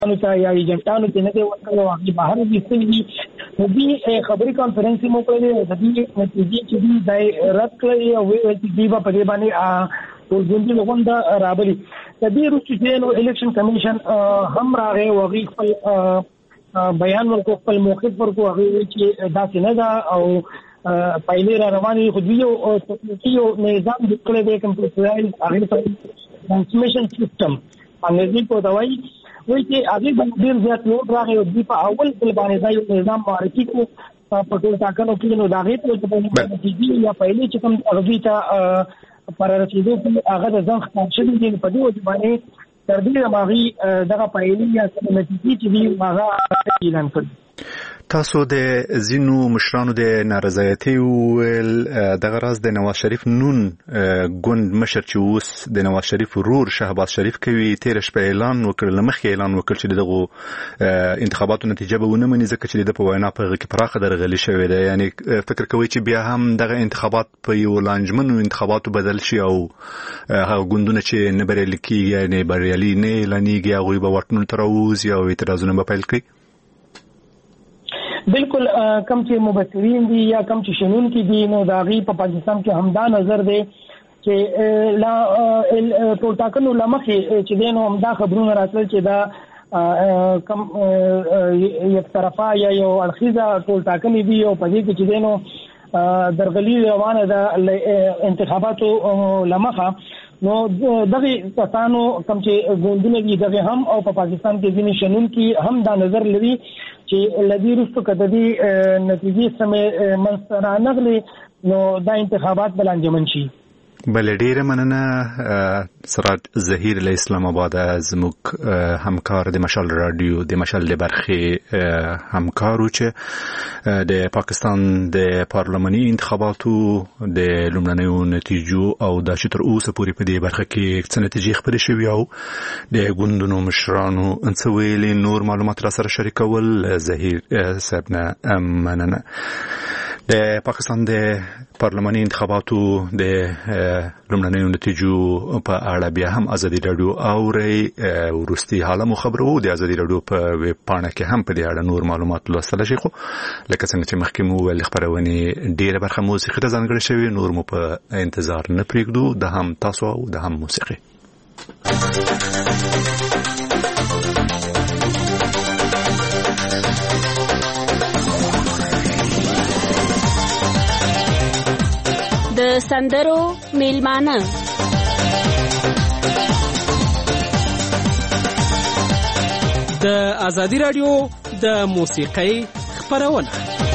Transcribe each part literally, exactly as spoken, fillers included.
نو ته یا ایجنټانو ته نه دی ورکړل او هغه بهر ویستلي دي. نو دې خبري کانفرنس مو کړی د دې نتیجې چې دوی دای رد کړی او ویل چې دوی په دې باندې ورګوندي لغوندا رابلی. د دې وروسته نو الیکشن کمیشن هم راغی او هغه خپل بیان ورکو، خپل موقف ورکو، هغه چې دا څنګه دا او پایلې را روانې خو دوی یو تکنیکي نظام د کړی دی کمپیوټرایز هغه ټرانسمیشن سیستم انګلیسي په دوايي وایي چې هغه باندې ډیر زیات نوټ راغی او دوی په اول ځل باندې دا یو نظام معرفي کو په ټول ټاکنو کې نو دا غي په باندې یا پایلې چې کوم هغه ته پر رسیدو کې هغه د ځان خپل شوی دی په دې باندې تر دې ماغي دغه پایلې یا نتیجې چې دی هغه اعلان کړ. تاسو د زینو مشرانو د نارضایتي ول د غراز د نواز شریف نون ګوند مشر چې اوس د نواز شریف ورور شهباز شریف کوي تیر شپه اعلان وکړ، لمخې اعلان وکړ چې دغه انتخاباتو نتیجه به ونه مني ځکه چې د په وینا په کې پراخه درغلي شوې ده. یعنی فکر کوي چې بیا هم دغه انتخابات په یو لانجمنو انتخاباتو بدل شي او هغه ګوندونه چې نه بریالي کیږي یعنی بریالي نه اعلانېږي هغوی به ورټنو تر اوس یا اعتراضونه به پیل کړي. بالکل کم چې مبصرین دي یا کم چې شنون کې دي نو دا غي په پاکستان کې همدا نظر دی چې لا ټول ټاکنو لمخې چې دینو همدا خبرونه راتل چې دا کم یک طرفه یا یو اړخیزه ټول ټاکنې دي او په دې کې چې دینو درغلي روانه ده انتخاباتو لمخه نو دغه کسانو کم چې ګوندونه دي دغه هم او په پاکستان کې ځینې شنون کې هم دا نظر لري چې لدی رستو کدی نتیجې سمې منصرانه نغلي نو دا انتخابات بل انجمن شي. بل ډیره مننه سراج ظهیر له اسلام آباد زموږ همکار د مشال رادیو د مشال د برخه همکارو چې د پاکستان د پارلماني انتخاباتو د لومړنیو نتیجو او د شتر اوسه پورې په دې برخه کې څه نتیجې خبرې شوې او د ګوندونو مشرانو انڅویلې نور معلومات را سره شریکول. ظهیر صاحب نه مننه. د پاکستان د پارلماني انتخاباتو د لومړنیو نتیجو په اړه بیا هم ازادي رادیو اوري ورستي حاله مو خبرو د ازادي رادیو په ویب پاڼه کې هم په دې اړه نور معلومات لوستل شي. خو لکه څنګه چې مخکې مو ویل خبرونه ډیره برخه موسیقي ته ځانګړې شوی، نور مو په انتظار نه پرېږدو. د هم تاسو او د هم موسیقي د سندرو میلمانه د ازادي رادیو د موسیقۍ خبرونه.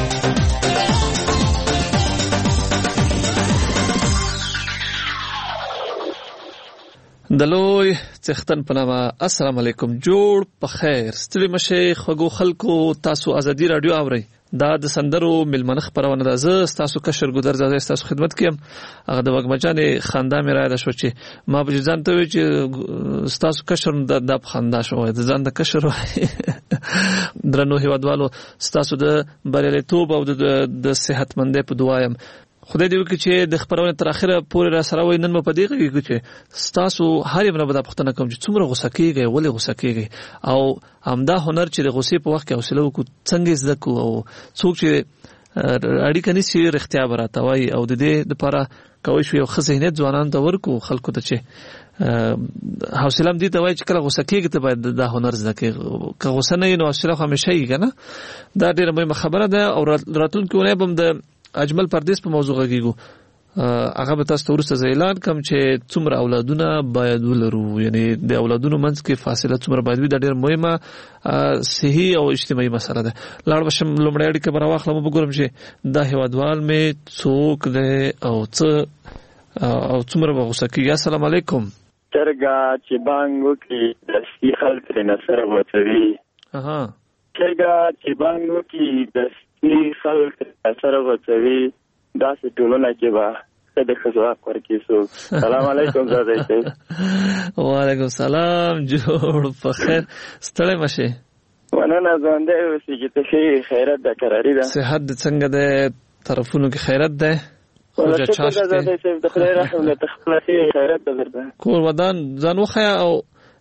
د لوی څښتن په نامه السلام علیکم، جوړ په خیر، ستړي مشه خوګو خلکو، تاسو ازادي رادیو اورئ. دا د سندرو ملمنه خبرونه ده. زه تاسو کشر ګذر زده تاسو خدمت کوم. هغه د وګمجانې خندا مې راځي شو چې ما به ځان ته وی چې تاسو کشر د خندا شو د ځان د کشر درنو هیوادوالو تاسو د بریالیتوب او د صحتمندۍ په دعایم. خدای دې وکړي چې د خبرونه تر اخره پورې را سره وای. نن مې په دې کې چې تاسو هر یو نه بده پښتنه کوم چې څومره غوسه کیږي، ولې غوسه کیږي، او همدا هنر چې د غوسې په وخت کې حوصله وکړو څنګه زده کو، او څوک چې اړیکه نشي رښتیا براته وای او د دې لپاره کوي شو یو خزینه ځوانان ته ورکو خلکو ته چې حوصله دې ته وای چې کله غوسه کیږي ته باید د هنر زده کې، که غوسه نه نو حوصله همیشه یې کنه. دا ډیره مهمه خبره ده. او راتلونکي ونه بم د اجمل پردیس په موضوع غږیږو. هغه به تاسو ورسته اعلان کوم چې څومره اولادونه باید ولرو، یعنی د اولادونو منځ کې فاصله څومره باید وي. دا ډېر مهمه صحي او اجتماعي مسله ده. لاړ بشم لومړی اړیکه به راواخلم وګورم چې دا هیوادوال مې څوک دی او څه او څومره به غوسه کېږي. السلام علیکم. چرګه چې بانګ وکړي دستي خلک ترېنه سره غوڅوي. چرګه چې بانګ وکړي دستي خلک ترېنه سره غوڅوي. داسې ټولنه کې به څه د ښځو حق ورکړي څوک. سلام علیکم زادی صاحب. وعلیکم سلام، جوړ په خیر، ستړی مه شې. مننه، ژوندی اوسې چې ته ښې، خیرت ده، کراري ده. صحت دې څنګه دی؟ طرفونو کې خیرت دی؟ شکر ده زادی صاحب، د خدای رحم دی، ته خپله ښې خیرت ده درته. کور ودان ځان وښیه او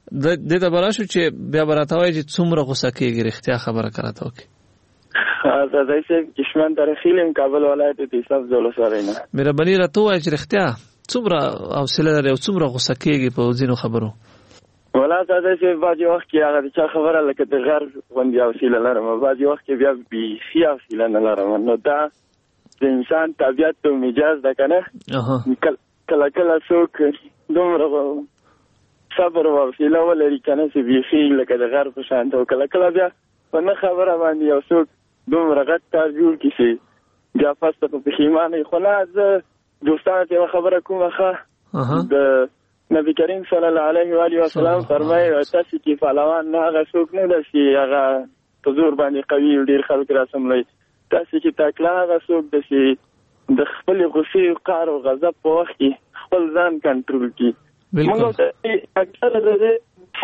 د دې ته براشو چې بیا براتوي چې څومره غوسه کېږي رښتیا خبره کراته وکي زادای صاحب کشمن در خیلم کابل ولایت ته صاحب زول سره نه مهرباني راته وایي چې رښتیا څومره حوصله لري او څومره غوسه کېږي په ځینو خبرو ولا زادای صاحب باجی وخت کې هغه چې خبره لکه د غر غونډي حوصله لرم باجی وخت کې بیا بي خي حوصله نه لرم نو دا د انسان طبيعت او مزاج ده کنه کله کله څوک دومره صبر او حوصله ولري کنه چې بي خي لکه د غر په شان ته کله کله بیا په نه خبره باندې یو څوک دومره غټ کار جوړ کی شي بیا فاسته په پښیمانه خلاص دوستانه ته خبره کومه ښه د نبی کریم صلی الله علیه و آله وسلم فرمایي تاسو کې فالوان نه هغه څوک نه دي چې هغه په زور باندې قوي ډیر خلک راسملي تاسو کې تکلا هغه څوک دي چې د خپل غصې او قهر او غضب په وخت کې خپل ځان کنټرول کړي موږ ته اکثر د دې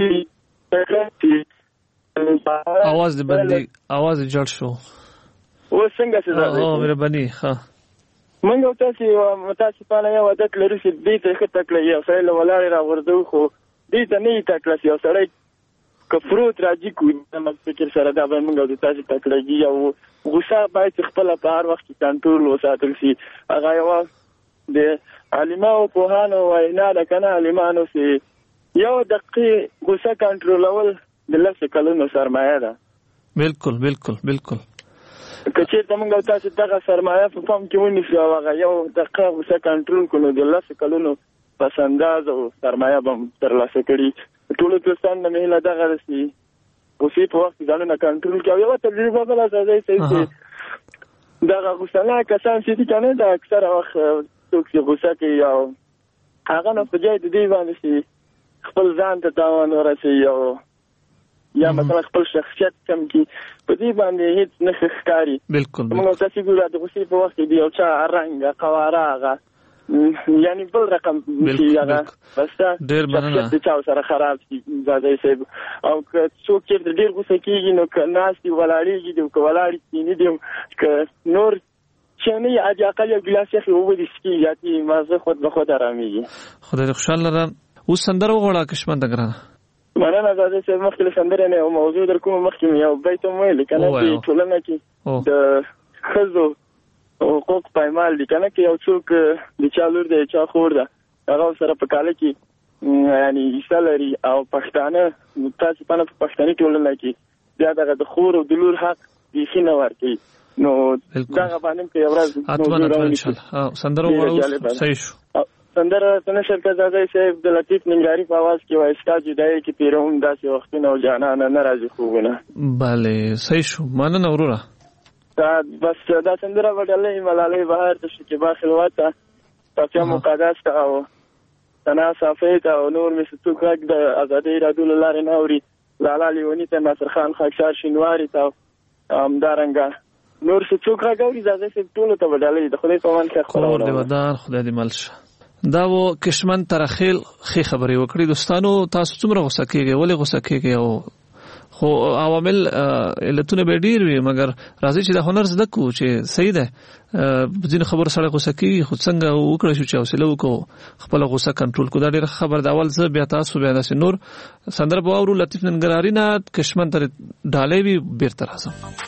چې आवाज دې بندي आवाज جړ شو و څنګه څه ده او مهرباني ها منګو تاسو یو متاسفانه یو عادت لري چې دې ته ښه تکله یو سړی له ولاړې راغورځو خو دې ته نه یې تکله یو سړی که فروت راځي کوي د فکر سره دا به منګو د تاسو تکلهګي او غوسه باید خپله په هر وخت کې کنټرول وساتل شي هغه یوه د عالمانو پوهانو وینا ده که نه عالمانو چې یو دقیقې غوسه کنټرولول د لسو کلونو سرمایه ده بالکل بالکل بالکل که چېرته موږ او تاسو دغه سرمایه په پام کې ونیسو او هغه یو دقیقه غوسه کنټرول کړو نو د لسو کلونو پس انداز او سرمایه به م ترلاسه کړي ټولو دوستانو نه مې هیله دغه ده چې غوسې په وخت کې ځانونه کنټرول کړي او یوه تجربه بله ځای صحیح چې دغه غوسناک کسان چې دي که نه د اکثره وخت څوک چې غوسه کوي او هغه نه په جای د دې باندې چې خپل ځان ته تاوان ورسوي او یا مثلا خپل شخصیت کم کی په دې باندې هیڅ نه ښکاري بالکل موږ تاسو ګورو د غوسې په وخت کې یو چا رنګ قواره هغه یعنی بل رقم شي هغه بس ډېر مننه د چا سره خراب شي زادای صاحب او که څوک چې ډېر غوسه کېږي نو که ناست دي ولاړېږي دي که ولاړ کښېني دي که نور چې نه یې اقل یو ګیلاس یخې اوبه دي څښي زیاتې مازه خود به خود ارامېږي خدای دې خوشحال لره اوس سندره وغواړه کشمن د ګرانه مننه زادای صاحب مخکې له سندرې نه یو موضوع در کومه مخکې مې یو بیت هم ویلې که نه چې ټولنه کې د ښځو حقوق پایمال دي که نه که یو څوک د چا لور دی چا خور ده هغه سره په کاله کې یعنی حصه لري او پښتانه متاسفانه په پښتني ټولنه کې بیا دغه د خور او د لور حق بیخي نه ورکوي نو دغه باندې که یو ورځ اتمنه اتمنه انشاءالله سندره وغواړو صحیح شو سندره څنګه شرکت زادای صاحب د لطیف ننګاری په आवाज کې وایي ستا جدایي کې تیروم داسې وختونه او جانانه نه راځي خوبونه بله صحیح شو مننه وروره دا بس دا سندره به ډالۍ ملالۍ بهر ته شکیبا خلوت ته صفیه مقدس ته او ثنا صافۍ ته او نور مې چې څوک غږ د ازادۍ راډیو له لارې نه اوري لالا لیوني ته ناصر خان خاکسار شینواري ته همدارنګه نور چې څوک غږ اوري زادای صاحب ټولو ته به ډالۍ د خدای په امان ښه خپله کور دې ودان خدای دې مل شه دا و کشمن ترخیل خې خبرې وکړي دوستانو تاسو څومره غوسه کېږئ ولې غوسه کېږئ او خو عوامل علتونه به ډېر وي مګر راځئ چې دا هنر زده کړو چې صحیح ده ځینې خبرو سړی غوسه کېږي خو څنګه وکړی شو چې حوصله وکړو خپله غوسه کنټرول کړو دا ډېره خبر ده اول زه بیا تاسو بیا داسې نور سندره به واورو لطیف ننګرهاري نه کشمن ته ډالۍ وي بېرته راځم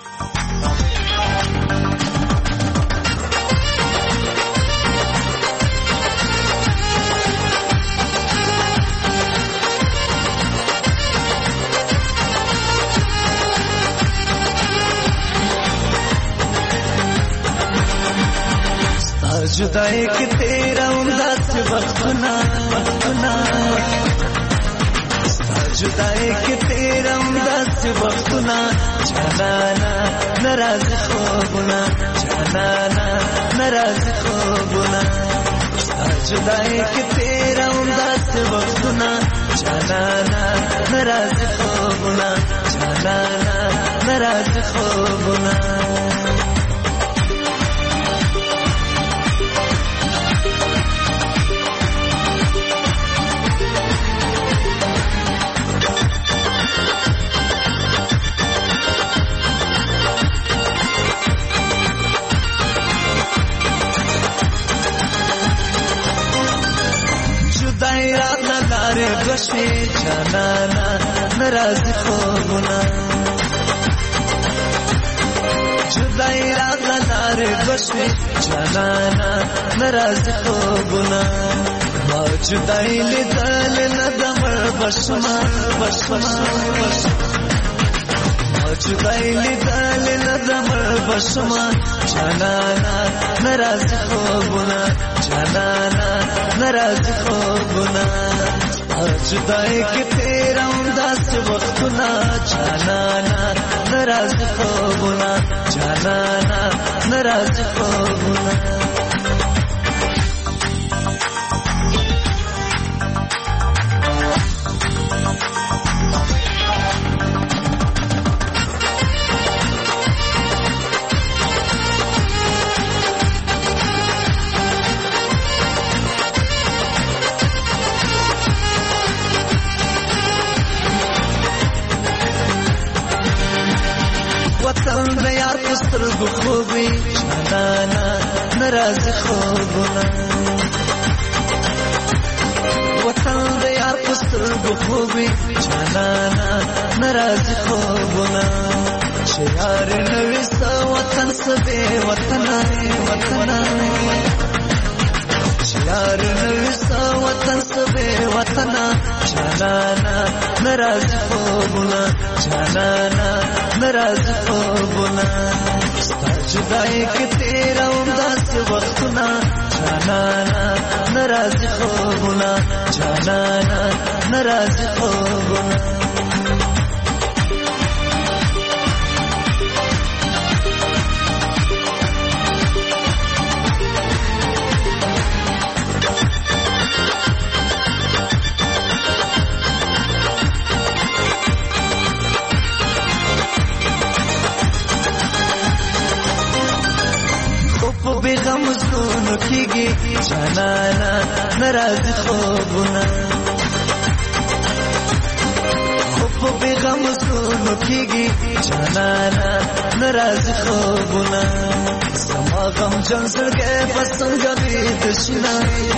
जुदाई के तेरा उदास वक्तना वक्तना जुदाई के तेरा उदास वक्तना जाना नाराज खोबना जाना नाराज खोबना जुदाई के तेरा उदास वक्तना जाना नाराज खोबना जाना नाराज खोबना بشوي جانانا ناراضي خوبونه جدای راغله لارې بشوي جانانا ناراضي خوبونه ما جدای لیدل نه د مړ بشما بشما ما جدای لیدل نه د مړ بشما جانانا ناراضي خوبونه جانانا ناراضي خوبونه جدای کې تیراوم داسې وختونه جانانا ناراضي خوبونه جانانا ناراضي خوبونه وطن د یار په سترګو خوبي جانانا ناراضي خوبونه وطن د یار په سترګو خوبي جانانا ناراضي خوبونه چې یار نوې ستا وطن سبې وطن وطن چې یار نوې ستا وطن سبې وطن جانانا ناراضي خوبونه جانانا ناراضي خوبونه ستا جدای کې تیراوم داسې وختونه جانانا ناراضي خوبونه جانانا ناراضي خوبونه بیغم زونو کیږي جانانا ناراضي خوبونه خو بیغم زونو کیږي جانانا ناراضي خوبونه سما غم جن زړګي پسنګ بيد شنا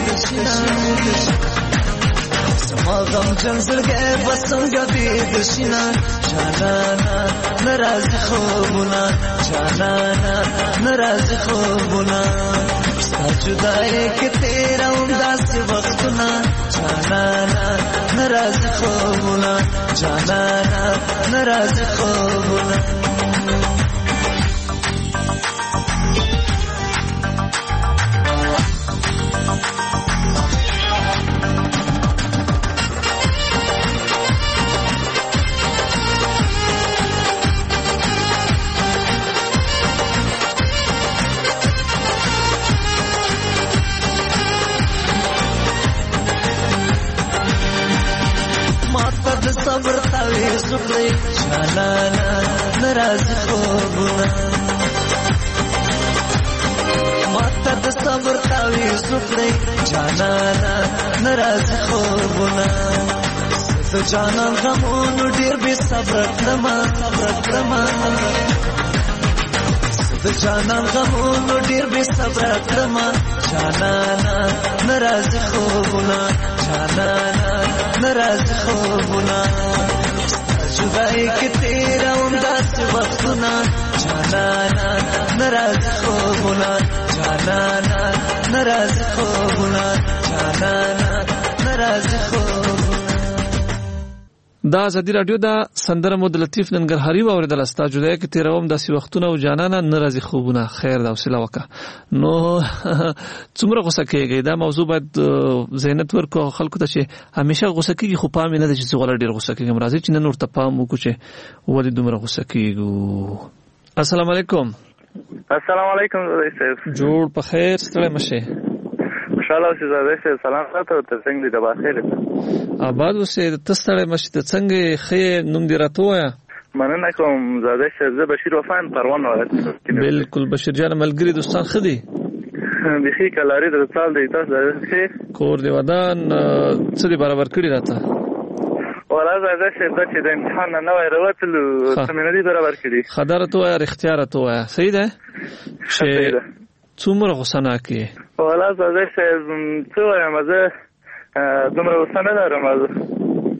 سما غم جن زړګي پسنګ بيد شنا جانانا ناراضي خوبونه جانانا ناراضي خوبونه ستا جدای کې تیراوم داسې وختونه جانانا ناراضي خوبونه جانانا ناراضي خوبونه صبر تاوی سکلی جانانا ناراضي خوبونه ماته د صبر تاوی سکلی جانانا ناراضي خوبونه د جانان غمونو ډیر بې صبر کړم صبر کړم د جانان غمونو ډیر بې صبر کړم جانانا ناراضي خوبونه جانانا ناراضي خوبونه جدای کې تیراوم داسې وختونه جانانا ناراضي خوبونه جانانا ناراضي خوبونه جانانا ناراضي خوبونه دا ازادي رادیو دا سندره مود لطیف ننګرهاري واوریدل استا جدای کې تیروم داسې وختونه او جانانا ناراضي خوبونه خیر دا وسیله وکا نو څومره غوسه کېږي دا موضوع باید زینت ورکو خلکو ته چې همیشه غوسه کېږي خو پام نه د چې غوړ ډیر غوسه کېږي راځي چې نن ورته پام وکړو چې ولې دومره غوسه کېږي. السلام علیکم. السلام علیکم زوی صاحب. جوړ په خیر ستړی مشه. خوشاله اوسې زوی صاحب. سلام تاسو ته څنګه دی بخیر. آباد اوسې تاسو ستړی مشه ته څنګه خې نوم دی راته وایا. مننه کوم زوی صاحب. زه بشیر وفان پروان ولایت. بالکل بشیر جان ملګری دوستان خدي. بخی کلاری د سال دی تاسو ښه کور دی ودان څه دی برابر کړی راته. ولا زه چې د چې د امتحان نه وای راوتلو سمیناري برابر کړی. خبره تو یا اختیار تو یا صحیح ده چې څومره غوسه کې ولا زه چې څه وایم زه دومره غوسه نه لرم.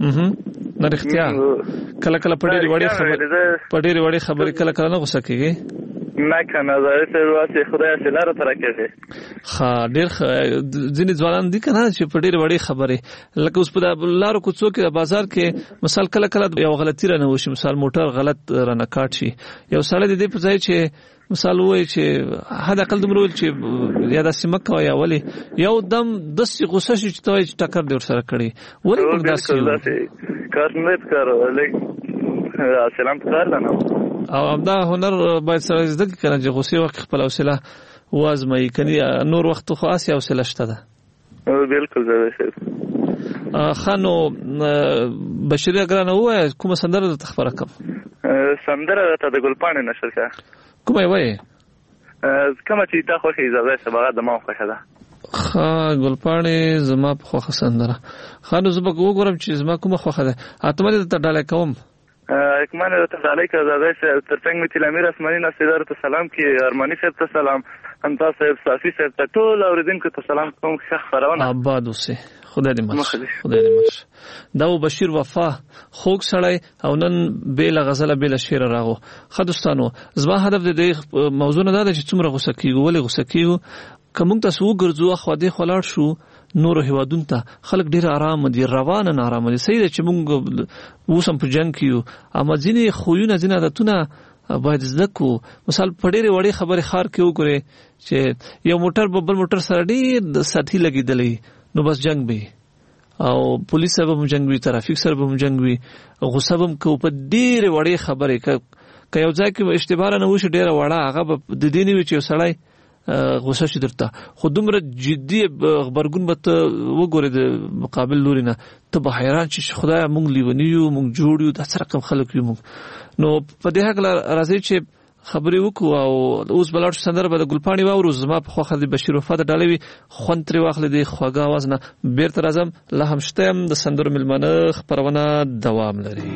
نه رښتیا کله کله په ډېرې وړې خبرې په ډېرې وړې خبرې کله کله نه غوسه کېږي نه کنه زه ته واسه خدای سره لاره تر کېږي ها ډېر ځینې ځوانان دي کنه چې په ډېرې وړې خبرې لکه اوس په لارو کوڅو کې بازار کې مثال کله کله یو غلطي رانه وشي مثال موټر غلط رانه کاټ شي یو سړی د دې په ځای چې مثال وای چې حد اقل دومره چې یا د سیمکه یا ولی یو دم د سی غوسه شي چې توای ټکر دی ور سره کړی ولی موږ داسې کار نه کارو لکه سلام کار نه او همدا هنر باید سره زده کړي چې غوسه وخت خپل حوصله وازمای کني نور وخت خو اسیا حوصله شته ده بالکل زه خانو بشری اگر نه وای کوم سندره د تخبره کوم سندره ته د ګلپانې نشر کا کومه وای کومه چې تا خوښه اجازه سبا د ما خوښه ده خا ګلپانې زما په خوښه سندره خانو زما وګورم چې زما کومه خوښه ده اتمه ته ډاله کوم کمانه ته ډاله کا زاده ترڅنګ می تلامیر اسماني نصیدار ته سلام کی ارمانی صاحب ته سلام انتا صاحب صافي صاحب ته ټول اوریدونکو ته سلام کوم ښه خبرونه آباد اوسه خدای دې مخ خدای دې مخ دا بشیر وفا خوږ سړی او نن بیل غزل بیل شعر راغو خدستانو زما هدف دې موضوع نه ده چې څومره غوسه کیږي ولې غوسه کیږي کوم تاسو ګرځو خو دې خلاړ شو نور هوادون ته خلک ډیر آرام دي روان نه آرام دي صحیح ده چې موږ وسم په جنگ کیو اما ځینې خوونه ځینې عادتونه باید زده کو مثال په ډېرې وړې خبرې خار کې وګورئ چې یو موټر بل موټر سره ډېر ساتي لګېدلی نو بس جنگ به او پولیس سره به جنگ وي ترافیک سره به جنگ وي غصه به کو په ډېرې وړې خبرې ک یو ځای کې اشتباه نه وشي ډېر وړه هغه د دې نیو چې سړی غوسه شي درته خو دومره جدي خبرګون به ته وګورې د مقابل لوري نه ته به حیران شې خدای مونږ لیونی یو مونږ جوړ یو داسې رقم خلک یو مونږ نو په دې هکله راځي چې خبرې وکړو او اوس بلاړ شو سندره به د ګلپاڼې واورو زما په خوښه د بشیر وفا د ډالۍ وي خوند ترې واخلې د خوږه اواز نه بیرته راځم لا هم شته یم د سندرو مېلمانه خپرونه دوام لري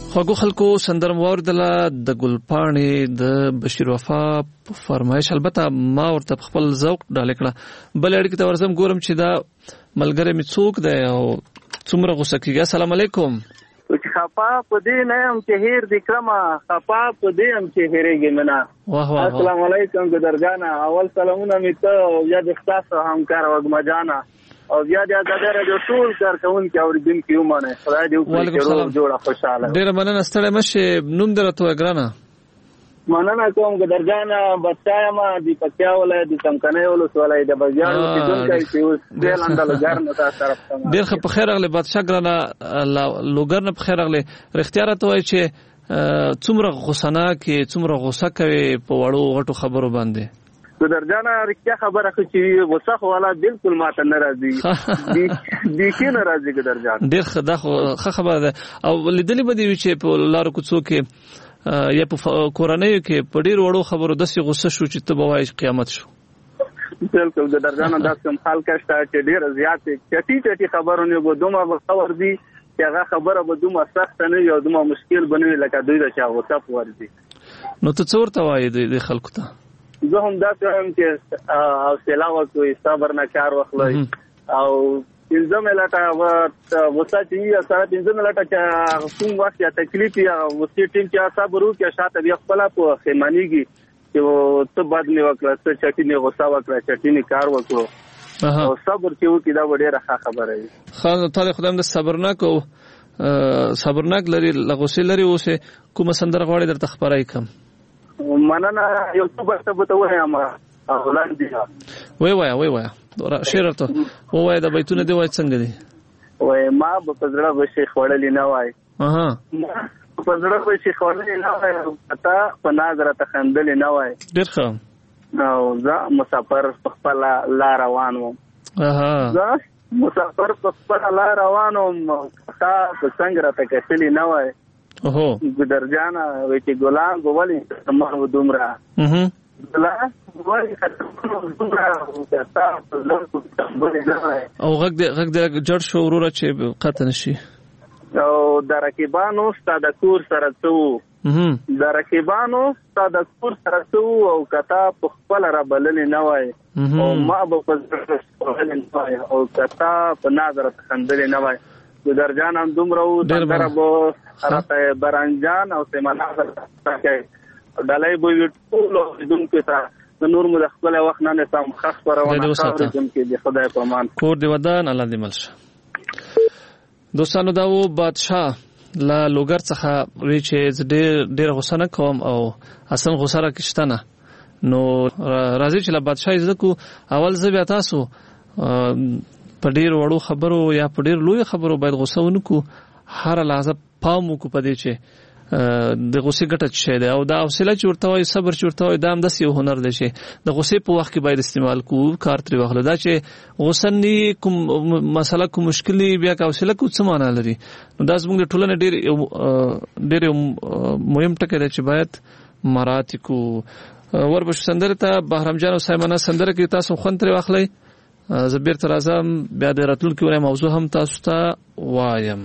خواږه خلکو سندرم واردله د ګلپاڼې د بشیر وفا فرمایش البته ما ورته خپل ذوق ډالې کړه بل اړیکه ته ورسم ګورم چې دا ملګری می څوک دی او څومره غوسه کیږي. السلام علیکم. چې خپا په دې نه هم چې هیر د کړما خپا په دې هم چې هیرېږي منا. واه واه. السلام علیکم ګدرګانا اول سلامونه می ته او یا د تاسو همکار وګما جانا او بیا د ازادۍ جو ټول کارکونکو اوریدونکو یو مانه خدای دې وکړي چې جوړه خوشاله. ډیر مننه ستړی مشه نوم درته ګرانه. مننه کوم ګدرګانا بچایا ما دی پکیا ولای د څمکنه ولوس ولای د بازار کې دونکای چې اوس دل اندل ګرنه تاسو طرف ته. ډیر خو په خیر اغله بادشاہ ګرانه لوګرنه په خیر اغله اختیار ته وای چې څومره غوسنه کې څومره غوسه کوي په وړو غټو خبرو باندې. ګدرجانا رښتیا خبره خو چې غوسه والا بالکل ماته ناراضي دي دي کې ناراضي ګدرجان ډېر خدا خو خبره ده او لیدلې به دی چې په لارو کوڅو کې یا په کورنۍ کې په ډېر وړو خبرو داسې غوسه شو چې ته به وایې قیامت شو. بالکل ګدرجانا دا کوم حال کښته چې ډېر زیات چټي چټي خبرونه به دومره غوسه دي چې هغه خبره به دومره سخت نه یو دومره مشکل بنوي لکه دوی د چا غوسه ورځي. نو ته څور ته وایې د خلکو ته زه هم دا څنګه چې حوصله وکړئ صبر نه کار واخلئ او پنځم لټه غوسه چې سره پنځم لټه چې کوم وخت یا تکلیف یا غوسه ټیم چې صبر وکړي شاته بیا خپل په خیمانیږي چې ته بد نه وکړه ته چټي نه غوسه وکړه چټي نه کار وکړو او صبر چې وکړي دا ډېره ښه خبره ده. خو تعالی خدای دې صبرناک او صبرناک لري لغوسه لري اوسه کوم سندره غواړي درته خبرای کوم. مننه یو څه برته بته وایم اولاد دي وای وای وای وای شعر ته وای د بیتونه دی وای څنګه دی وای ما په زړه وشي خړلې نه وای اها په زړه وشي خړلې نه وای پتا په نظر ته خندلې نه وای ډیر ښه نو زه مسافر په خپل لار روان وم. اها زه مسافر په خپل لار روان وم تا په څنګه راته کتلې نه وای. اوهو ګدرجانا وای چې ګلان ګولې سمه دومره اها ګلان ګولې دومره تا په لږ او غږ دې غږ دې جړ شو وروره چې قطع نشي او د رقیبانو ستاد کور سره څو د رقیبانو ستاد کور سره څو او کتا په خپل را بللې نه وای او ما به په ځل نه وای او کتا په نظر خندلې نه وای. ګدرجان هم دومره و دندره به راته برانجان او سیمانه راکې ډالۍ به وي ټولو اوریدونکو ته د نور مو د خپل وخت نه سم خاص پرونه اوریدونکو د خدای په امان کور دی ودان الله دې ملشه. دوستانو دا و بادشاہ لا لوګر څخه وی چې ډېر ډېر غوسه نه کوم او اصلا غوسه راکشته نه نو راځي چې لا بادشاہ زکو اول زه بیا تاسو په ډیر وړو خبرو یا په ډیر لوی خبرو باید غوسه ونکو هر لحظه پام وکړو په دې چې د غوسې ګټه څه دی او دا حوصله چې ورته وای صبر چې ورته وای دا هم داسې یو هنر دی چې د غوسې په وخت کې باید استعمال کوو کار ترې واخلو. دا چې غوسه نه کوم مسله کوم مشکل بیا که حوصله کو څه معنا لري نو دا زموږ د ټولنې ډېر ډېر مهم ټکی دی چې باید مراعات کوو. وربشو سندره ته بهرام جان او سایمانه سندره کې تاسو خوند ترې واخلئ. زه بیرته راځم بیا د راتلونکي ورځې موضوع هم تاسو ته وایم.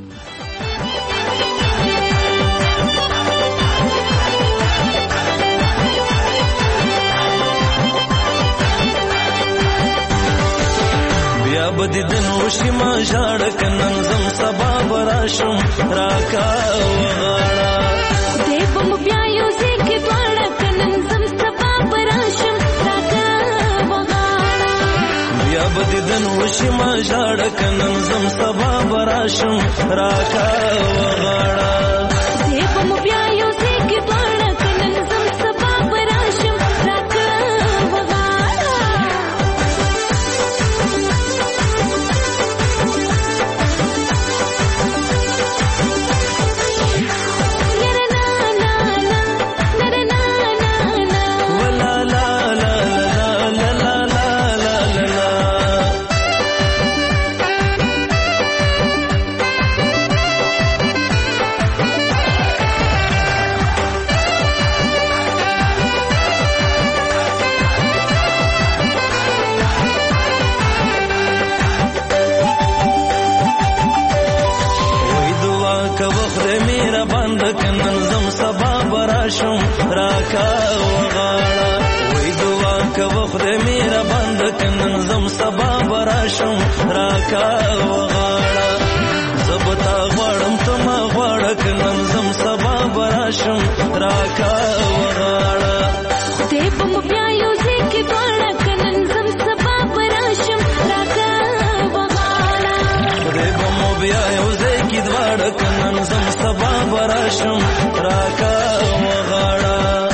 بیا بدی دن وشی ما ژړ کنن زم سبا براشم راکا وغاړه دې بم بیا یو ځکه دواړه کنن زم سبا براشم راکا وغاړه بیا بدی دن وشی ما ژړ کنن زم سبا براشم راکا وغاړه دې بم بیا یو ځکه دواړه کنن زم سبا براشم راکا وغاړه کوه خدای میرا بند کنن زم سبا براشم راکا وغاړه وای دعا کوه خدای میرا بند کنن زم سبا براشم راکا وغاړه زبتا غړم تم غړ کنن زم سبا براشم راکا وغاړه خدای په مو بیا یو ځکه غړ کنن زم سبا براشم راکا وغاړه خدای په مو بیا یو ځکه غړ کنن زم سبا براشم راکا وغاړه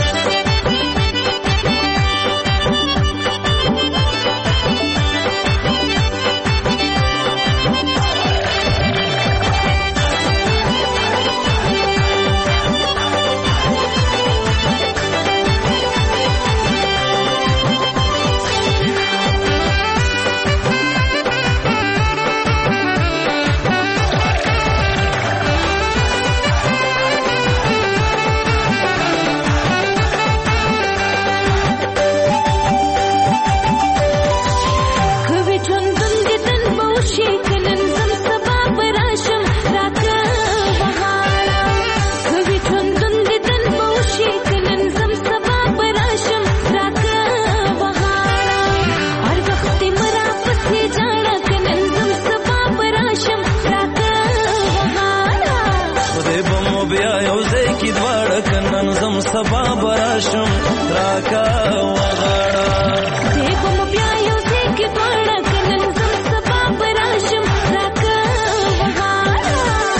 سبا براشم راکا وغاړه دې کوم بیا یو ځکه غړ کنن زم سبا براشم راکا وغاړه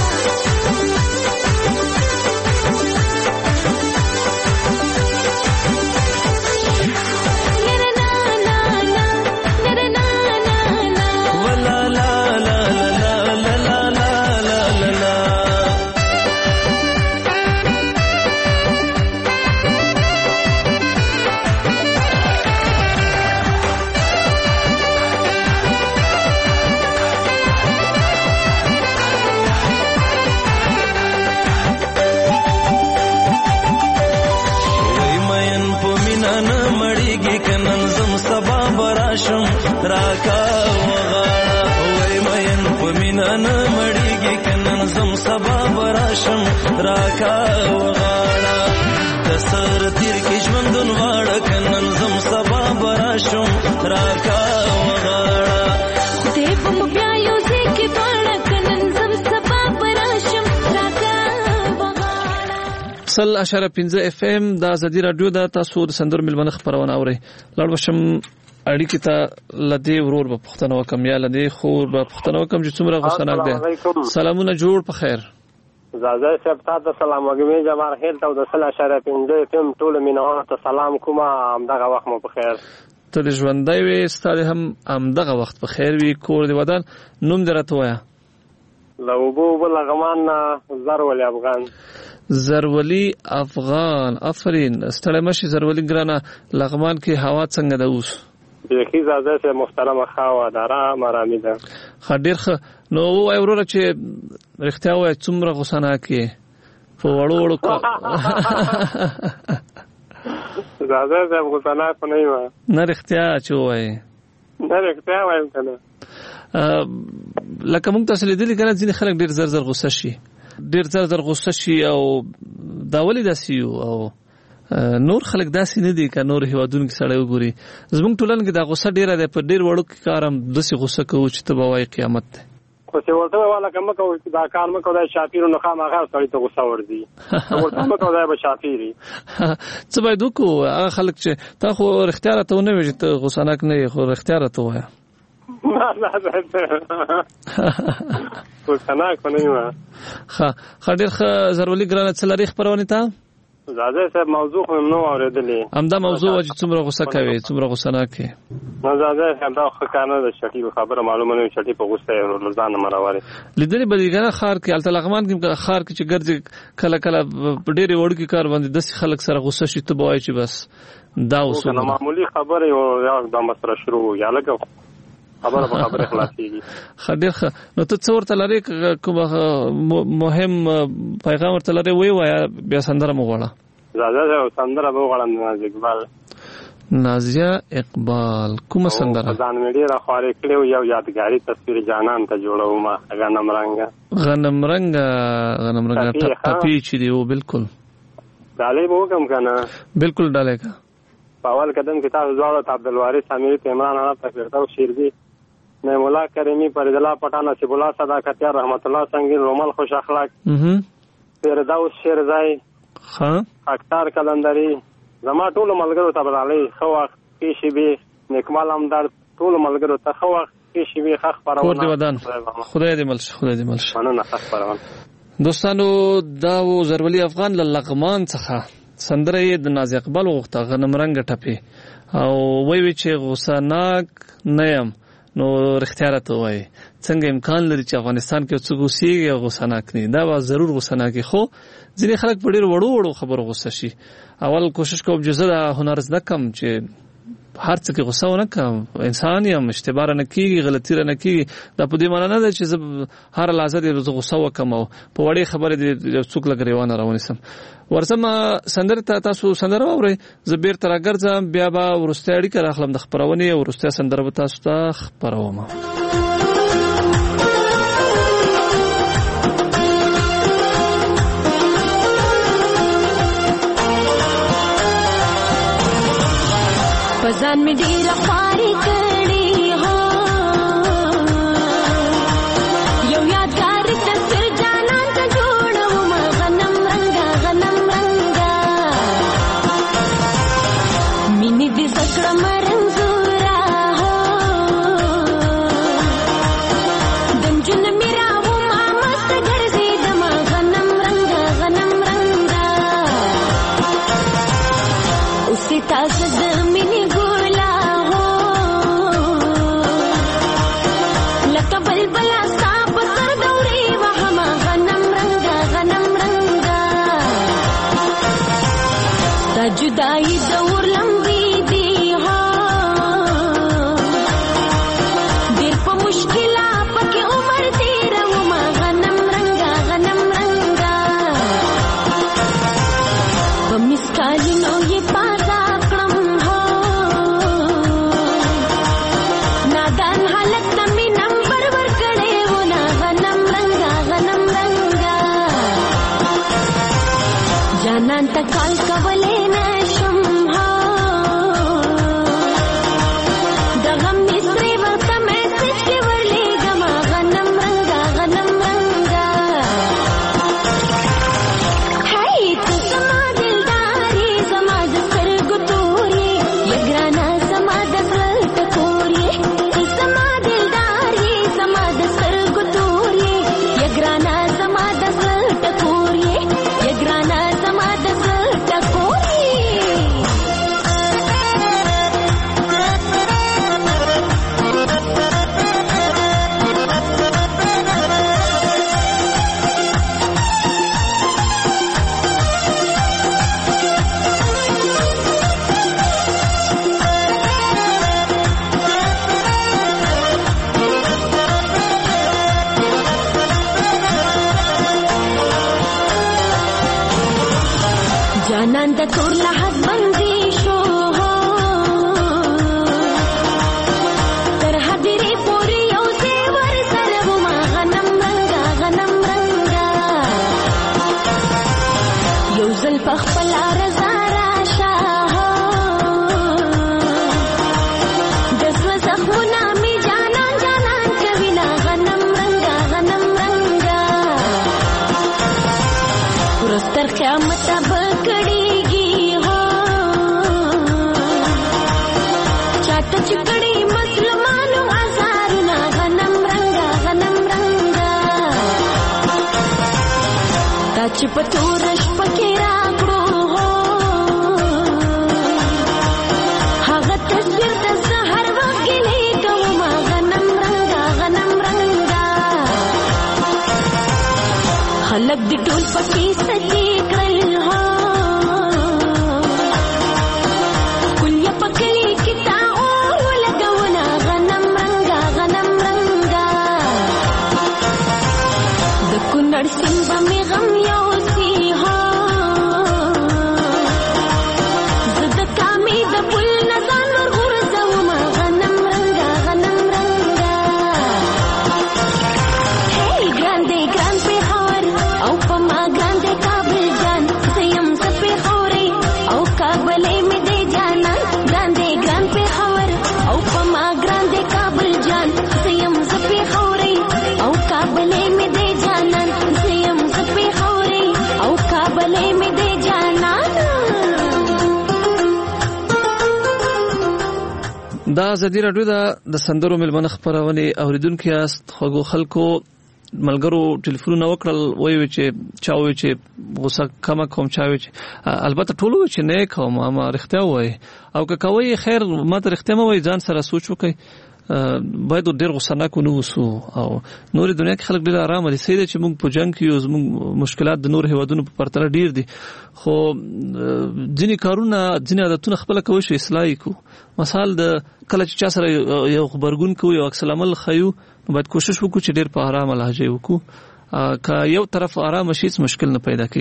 نرنا نا نا نرنا نا نا ولا لا لا لا لا لا لا لا لا براشم راکا وغاړه وای مین په مینا نه مړیږي کنن زم سبا براشم راکا وغاړه د سر تیر کې ژوندون واړه کنن زم سبا براشم راکا وغاړه خدای په مو بیا یو ځکه غړ کنن زم سبا براشم راکا وغاړه سل اشاره پنځه اف ام د ازادي رادیو د تاسو د سندر ملمنه خبرونه اوري لړ وشم اړیکې ته لدی ورور په پښتنو وکم یا لدی خور په پښتنو وکم چې څومره غوسناک دي سلامونه جوړ په خیر زازه صاحب تاسو سلام وګمې جمهور خیر ته د سل اشاره پنځه تم ټول مینه ته سلام کوم همدغه وخت مو په خیر ته ژوندۍ وي ستاره هم همدغه وخت په خیر وي کور دی ودان نوم درته وایا لوبو بلغمان زرولي افغان زرولي افغان افرین ستړی مشي زرولي ګرانه لغمان کې هوا څنګه ده اوس بيخي زازه سه محترمه خوا دارا مرامي ده خډیر خ نو وای وروره چې رښتیا وای څومره غوسانه کې په وړو وړو زازه سه غوسانه په نه و نه رښتیا چې وای نه رښتیا وایم کنه لکه موږ تاسو لیدل کنه ځینې خلک ډیر زر زر غوسه شي ډیر زر زر غوسه شي او دا ولې داسي او نور خلک داسې نه دي که نور هیوادونو کې سړی وګوري زموږ ټولنه کې دا غوسه ډیره ده په ډیر وړو کې کار هم داسې غوسه کوو چې ته به وایې قیامت دی خو چې ورته والا کوم کو دا کار مکو دا شاپیرو نه خامخا سړی ته غوسه ورځي ورته مکو دا به شاپیری څه باید وکړو هغه خلک چې تا خو رښتیا راته ونه وایي چې ته غوسناک نه یې خو رښتیا راته ووایه غوسناک نه یم ښه ښه ډېر ښه زرولي ګرانه څه لرې خپرونې ته زاده صاحب موضوع خو نو اورېدلې همدا موضوع چې څومره غوسه کوي څومره غوسناک یې نو زاده صاحب دا ښه کار نه ده شکیب خبره معلومه نه شکیب په غوسه یې ورځان مراواري لیدلې بلګانه خار کې الته لغمان کې خار کې چې ګرځي کله کله ډېرې وړ کې کار باندې داسې خلک سره غوسه شي ته بوای چې بس دا اوسه معمولی خبره یو یا د مسره شروع یا لګو خبره په خبره خلاصيږي خډیر ښه نو ته څور ته لري کوم مهم پیغام ورته لري وی وای بیا سندره مغواړه زاده سندره مغواړم ناز اقبال نازیه اقبال کومه سندره ځان مې ډېره خوارې کړې و یو یادګاري تصویر جانان ته جوړوم غنم رنګه غنم رنګه غنم رنګه ټپي چې دی او بالکل ډالۍ به وکړم که نه بالکل ډالۍ که په اول قدم کې تاسو دواړو ته عبدالوارث امیر ته عمران انا ته فردوس شیرزي نعیم الله کریمي فرید الله پټان نصیب الله صداقتیار رحمت الله سنگین رومل خوش اخلاق فردوس شیرزای ها اختر کلندري زما ټول ملګرو ته بدالۍ خو وخت کې شي به نیکمال همدار ټول ملګرو ته خو وخت کې شي به خخ پرونه کور دی ودان خدای دې ملش خدای دې ملش مننه خخ پرونه دوستانو دا و زرولی افغان لغمان څخه سندره د ناز اقبال وغوښته غنم رنګ ټپي او وی وی چې غوسه ناک نه یم نو رښتیا راته وایي څنګه امکان لري چې افغانستان کې څوک اوسېږي او غوسه ناک نه دا به ضرور غوسه ناکي خو ځینې خلک په ډېر وړو وړو خبرو غوسه شي اول کوشش کوم چې زه دا هنر زده کړم چې هر څه کې غوسه ونه کړم انسان یم اشتباه نه کېږي غلطي نه کېږي دا په دې معنی نه ده چې زه هر لحظه دې زه غوسه وکړم او په وړې خبرې دې څوک له ګریوانه راونیسم ورځم سندره ته تاسو سندره واورئ زه بیرته راګرځم بیا به وروستۍ اړیکه راخلم د خپرونې او وروستۍ سندره به تاسو ته خپروم پزان می ډیر خواري کړي هو یو یادګار تصویر جانان ته جوړوم غنم رنګا غنم رنګا مینې دې زکړه مرنزورا هو دنجن میرا و ما مست ګرځي دما غنم رنګا غنم رنګا اوسې تاسو د مینې جدائی دور لمبی دی ہاں دیر پا مشکلہ پکی عمر دیر وما غنم رنگا غنم رنگا پا مسکالی نو یہ پازا کرم ہاں نادان حالت نمی نمبر ور کڑے ہونا غنم رنگا غنم رنگا جانان تکال کولے جانان د تور لحظ بندي شو تر حدرې پورې یو ځای ورسره وما غنم رنګا غنم رنګا یو ځل په خپله رضا راشه د زړه زخمونه مې جانان جانان کوینه غنم رنګا غنم رنګا ورځ تر قیامته به چکڑی مسلمانو ازارنا غنم رنگا غنم رنگا تا چې پتورش پکې راکړو هغه تصویر د سحر وخت ګلې کوم غنم رنگا غنم رنگا خلک دې ټول پکې سچې کړل هو کل یا پکلي کتا کنړ سیند به غم یو سی ها زه د کامې د پل نه دا ازادي راډیو د سندرو ملمنه خبرونه اوریدونکو یاست. خو خلکو ملګرو ټلیفون وکړل وایي چې چا وایي چې غوسه کم کوم چا وایي چې البته ټول وایي چې نه کوم ما رښتیا وایي او که کوي خیر ما ته رښتیا مو وایي ځان سره سوچ وکړي باید ډېر غوسه نه کو نو وسو او نور دنیا کې خلک ډېر آرام دي. سیده چې موږ په جنگ کې یو زموږ مشکلات د نور هیوادونو په پرتله ډېر دي خو ځینې کارونه ځینې عادتونه خپل کوي شي اصلاح کو. مثال د کله چې چا سره یو خبرګون کوي یو عکس العمل خيو نو باید کوشش وکړو چې ډېر په آرام لهجه وکړو که یو طرف آرام شي مشکل نه پیدا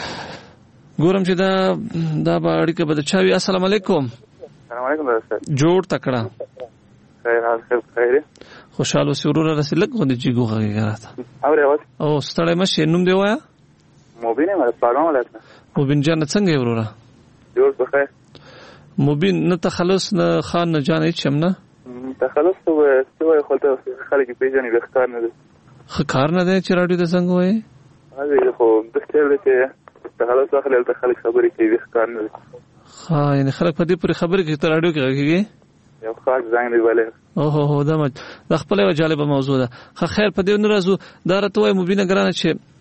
کیږي. ګورم چې دا دا به اړیکه بد چاوي. السلام علیکم. السلام علیکم استاد. جوړ تکړه خیر حال خیر خیر خوشاله سرور رسې لګ غوډه جګو غږی راته اوري اوس او ستړی مشه نوم دی وایا مبین ما پاګام ولته مبین جان څنګه ورورا جوړ په خیر مبین نه تخلص نه خان نه جان هیڅ هم نه تخلص ته څه خلک خلک پیژنې وختار نه دي خکار نه دی چې راډیو ته څنګه وای هغه خو د ستل چې تخلص خلک ته خلک خبرې کوي وختار نه دي ها یعنی خلک په دې پورې خبرې کوي ته راډیو کې راګي یو خاص ځای دی ولې او هو هو دا د خپل یو جالب موضوع ده. خو خیر په دې نورازو دا راته وای مبینه ګرانه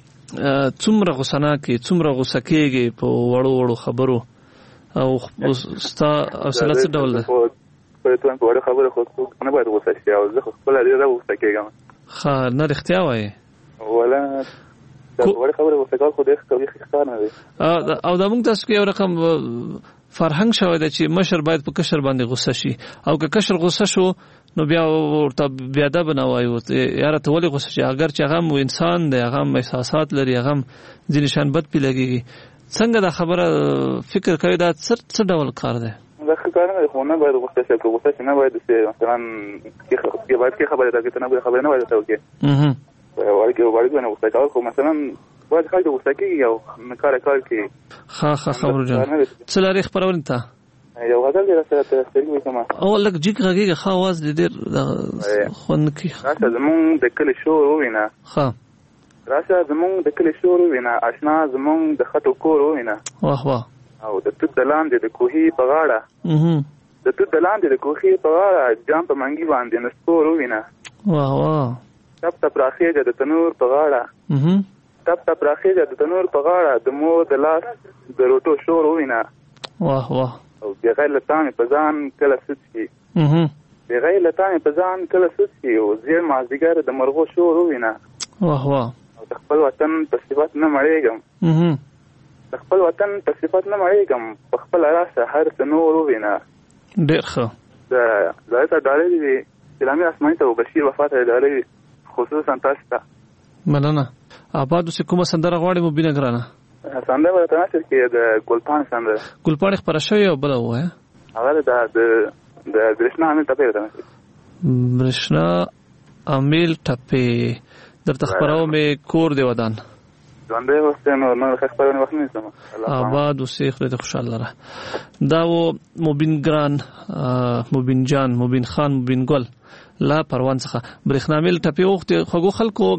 چې څومره غوسه نه کې څومره غوسه کېږي په وړو وړو خبرو او ستا اصله څه ډول ده په توګه په وړو خبرو خو نه باید غوسه شي او زه خپل لري دا غوسه کېږم ها نه رښتیا وای ولا دا وړو خبرو غوسه کول خو دې کوي ښکار نه دی او دا موږ تاسو کې یو رقم فرهنګ شوی دی چې مشر باید په کشر باندې غوسه شي او که کشر غوسه شو نو بیا ورته بیا ادب نه وایو یاره ته ولې غوسه شي اگر چې هغه انسان دی هغه احساسات لري هغه ځینې شان بد پی لګيږي. څنګه دا خبره فکر کوي دا څه ډول کار دی؟ دا کار نه خو نه باید غوسه شي غوسه نه باید چې مثلا کې باید کې خبره راځي نه باید خبره نه باید ته وکي اها ورګه ورګه نه غوسه کول خو مثلا باید خلک غوسه کوي او کار کار کوي. ها ها خبرو جان څه لري خبرونه ته یو غزل دی سره ته ستړي کوم او لک جګ غږی ښه आवाज دې ډېر خون کی راشه زمون د کلی شور وینا ها راشه زمون د کلی شور وینا آشنا زمون د خټو کور وینا واه واه او د توت دلان د کوهي په غاړه اها د توت دلان د کوهي په غاړه جام په منګي باندې نسکور وینا واه واه تپ تپ راخیږي د تنور په غاړه اها تپ تپ راخیږي د تنور په غاړه د مو د لاس د روټو شور وینا واه واه او بغیر لتان په ځان کله سچي اها بغیر لتان په ځان کله سچي او زیر مازیګر د مرغو شور وینا واه واه او د خپل وطن په صفات نه مړېږم اها د خپل وطن په صفات نه مړېږم په خپل راسه هر څه نور وینا ډېر ښه د زایته ډالې دي اسلامي اسماني ته بشیر وفات ډالې خصوصا تاسو ته مننه. آبادو سه کومه سندره غواړي مو بینه ګرانه سندره ورته نشر کې د ګلپان سندره ګلپان خبر شوی او بل وای هغه د د برشنا امیل ټپه ورته نشر برشنا امیل ټپه درته خبرو مې کور دی ودان ځاندې وسته نو نو خبرونه وخت نه سم آباد وسه خره خوشاله را دا و مبین ګران مبین جان مبین خان مبین ګل لا پروان څخه برښنا مل ټپه وخت خو خلکو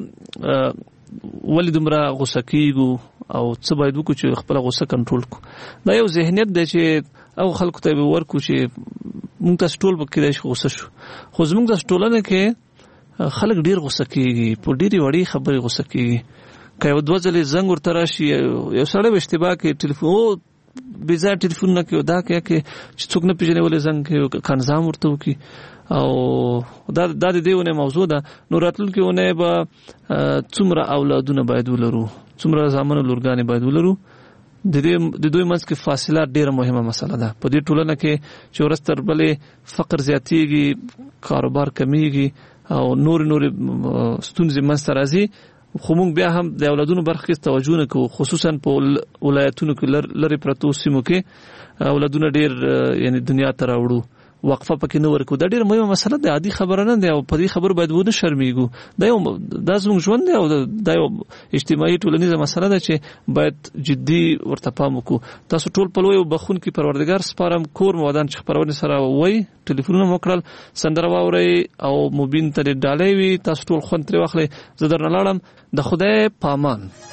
ولې دومره غوسه کیږي او څه باید وکړو چې خپل غوسه کنټرول کړو. دا یو ذهنیت دی چې او خلکو ته ورکو چې موږ تاسو ټول پکې د غوسه شو خو زموږ د ټولنه کې خلک ډیر غوسه کیږي په ډیری وړي خبرې غوسه کیږي که یو دوه ځلې زنګ ورته راشي یو سړی به اشتباه کوي ټلیفون بېځایه ټلیفون نه کوي دا کوي چې څوک نه پېژني ولې زنګ کوي کنځام ورته وکړي او دا د دې ونه موضوع ده. نو راتلونکي ونه به څومره اولادونه باید ولرو څومره زامن لورګانې باید ولرو د دې د دوی منځ کې فاصله ډیره مهمه مسله ده په دې ټولنه کې چې ورستر بلې فقر زیاتېږي کاروبار کمیږي او نور نور ستونزې منځته راځي خو موږ بیا هم د اولادونو برخه کې توجه نه کوو خصوصا په ولایتونو کې لري پرتو سیمو کې اولادونه ډیر یعنی دنیا ته راوړو وقفه پکې نه ورکو دا ډیره مهمه مسله ده عادي خبره نه ده او په دې خبر باید ونه شرمېږو دا یو د زموږ ژوند دی او دا یو اجتماعي ټولنیزه مسله ده چې باید جدي ورته پام وکړو. تاسو ټول په لوی بخون کې پروردګار سپارم کور مودان چې خبرونه سره وای ټلیفونونه موکړل سندره واوري او مبین ته ډالې وي تاسو ټول خوند تر واخلې زه درنه لاړم د خدای پامان.